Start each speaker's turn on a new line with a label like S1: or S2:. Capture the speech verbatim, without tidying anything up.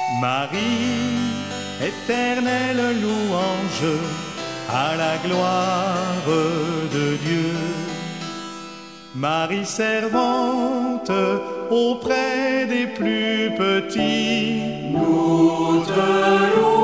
S1: Marie, éternelle louange, à la gloire de Dieu. Marie servante auprès des plus petits, nous te louons.